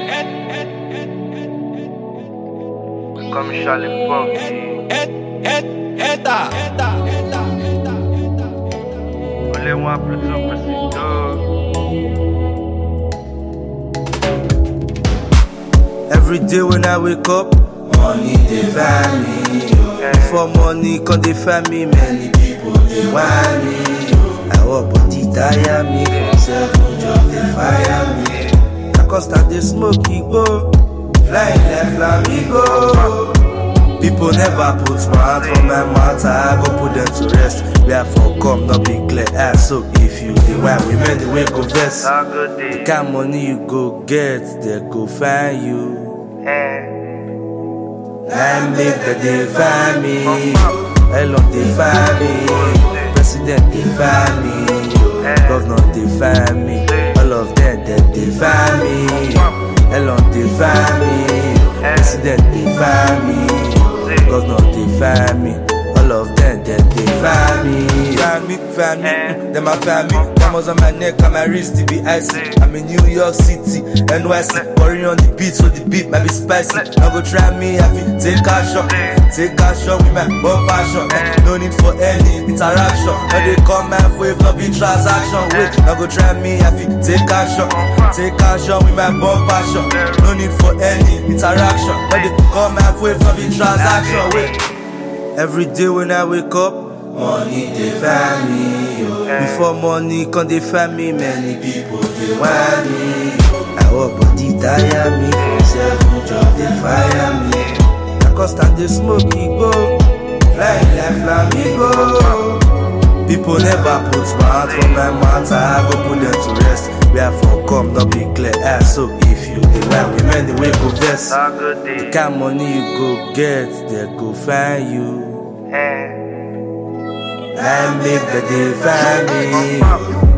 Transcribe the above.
Comme Charlie Foxy. Olez-moi plutôt préciso. Every day when I wake up, money they find me. Before money come they find me, many people they want me. I work but it tire me, from 7 jobs they fire me. I can start the smoky go, flying like flamingo. People never put my hand on my matter, I go put them to rest. Where for come, not be clear ass. So if you the wine, women the way go vest. The kind money you go get, they go find you. I make that they find me. Elon they find me. President they find me. Governor they find me. All of them that they find me. Elon they find me. President they find me. Governor they find me. All of them that they find me. Find me, them I find me. Diamonds on my neck and my wrist to be icy. I'm in New York City, NYC. Worry on the beat, so the beat might be spicy. Now go try me, I feel take a shot with my bumper shot. No need for any interaction. Now they come my way, if not be transaction. Wait, now go try me, I feel take a shot with my bumper shot. No need for any interaction. Now they come my way, if not be transaction. Wait. Every day when I wake up, money they find me. Before money come they find me, many people they want me. I work but it tire me, from 7 jobs they fire me. I can start the smoky go, flying like flamingo. People never put my hand on my matter, I go put them to rest. Where for come, not be clear ass. So if you the wine, women the way go vest. The kind money you go get, they go find you. I make that they find me.